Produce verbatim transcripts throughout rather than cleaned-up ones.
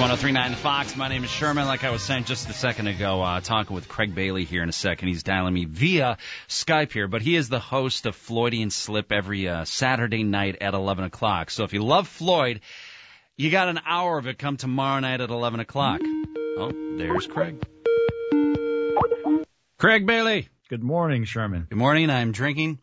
one oh three point nine The Fox. My name is Sherman. Like I was saying just a second ago, uh, talking with Craig Bailey here in a second. He's dialing me via Skype here, but he is the host of Floydian Slip every uh, Saturday night at eleven o'clock. So if you love Floyd, you got an hour of it come tomorrow night at eleven o'clock. Oh, there's Craig. Craig Bailey. Good morning, Sherman. Good morning. I'm drinking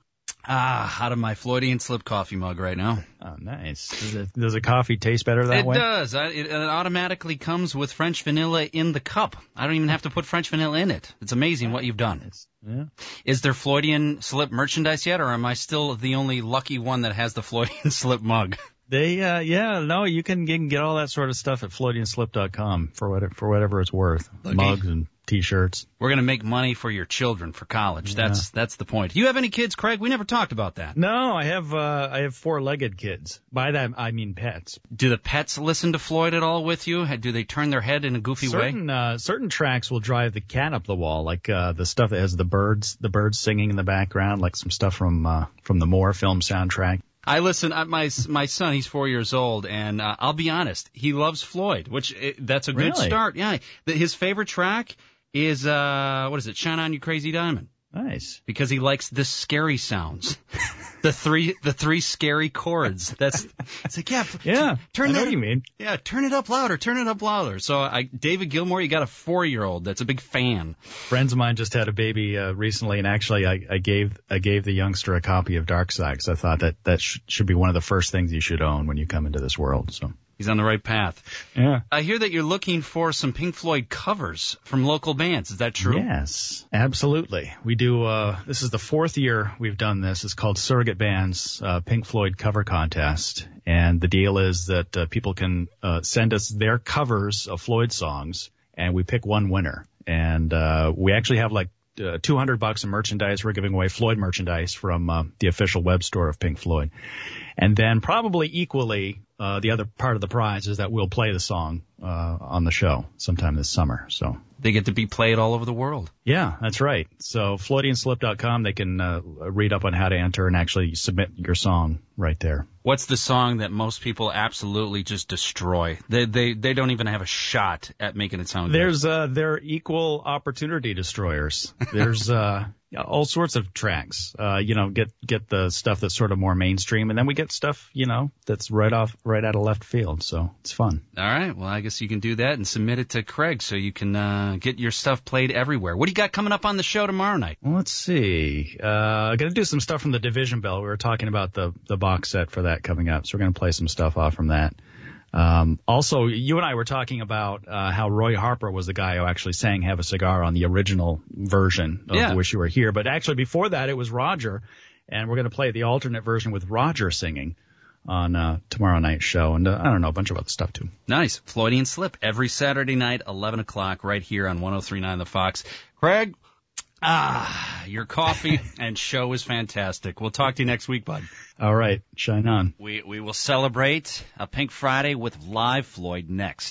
ah out of my Floydian Slip coffee mug right now. Oh, nice. Does, it, does the coffee taste better that it way? Does. I, it, it automatically comes with French vanilla in the cup. I don't even have to put French vanilla in it. It's amazing what you've done. It's, yeah. Is there Floydian Slip merchandise yet, or am I still the only lucky one that has the Floydian Slip mug? They, uh, yeah, no, you can, you can get all that sort of stuff at Floydian Slip dot com for whatever, for whatever it's worth. Okay. Mugs and T-shirts. We're going to make money for your children for college. Yeah. That's that's the point. Do you have any kids, Craig? We never talked about that. No, I have uh, I have four-legged kids. By that I mean pets. Do the pets listen to Floyd at all with you? Do they turn their head in a goofy certain, way? Uh, certain tracks will drive the cat up the wall, like uh, the stuff that has the birds, the birds singing in the background, like some stuff from uh, from the Moore film soundtrack. I listen. Uh, my my son, he's four years old, and uh, I'll be honest, he loves Floyd, which uh, that's a good Really? start. Yeah, the, his favorite track is uh, what is it? Shine On You Crazy Diamond. Nice. Because he likes the scary sounds, the three the three scary chords. That's it's like yeah Yeah, turn I know that, what you mean. Yeah, turn it up louder, turn it up louder. So I David Gilmour, you got a four year old that's a big fan. Friends of mine just had a baby uh, recently, and actually I, I gave I gave the youngster a copy of Dark Side because I thought that that sh- should be one of the first things you should own when you come into this world. So he's on the right path. Yeah. I hear that you're looking for some Pink Floyd covers from local bands. Is that true? Yes, absolutely. We do. Uh, this is the fourth year we've done this. It's called Surrogate Bands uh, Pink Floyd Cover Contest, and the deal is that uh, people can uh, send us their covers of Floyd songs, and we pick one winner. And uh, we actually have like uh, two hundred bucks in merchandise. We're giving away Floyd merchandise from uh, the official web store of Pink Floyd. And then probably equally, uh, the other part of the prize is that we'll play the song uh, on the show sometime this summer. So they get to be played all over the world. Yeah, that's right. So Floydian Slip dot com, they can uh, read up on how to enter and actually submit your song right there. What's the song that most people absolutely just destroy? They they they don't even have a shot at making it sound There's good. uh, they're equal opportunity destroyers. There's uh, all sorts of tracks. Uh, you know, get get the stuff that's sort of more mainstream, and then we get stuff, you know, that's right off right out of left field. So it's fun. All right. Well, I guess you can do that and submit it to Craig so you can uh, get your stuff played everywhere. What do you got coming up on the show tomorrow night? Well, let's see. Uh, I'm going to do some stuff from the Division Bell. We were talking about the, the box set for that coming up, so we're going to play some stuff off from that. Um, also, you and I were talking about uh, how Roy Harper was the guy who actually sang Have a Cigar on the original version of Yeah. Wish You Were Here. But actually, before that, it was Roger, and we're going to play the alternate version with Roger singing on uh, tomorrow night's show, and uh, I don't know, a bunch of other stuff too. Nice. Floydian Slip every Saturday night, eleven o'clock, right here on one oh three point nine The Fox. Craig, ah, your coffee and show is fantastic. We'll talk to you next week, bud. All right, shine on. We we will celebrate a Pink Friday with live Floyd next.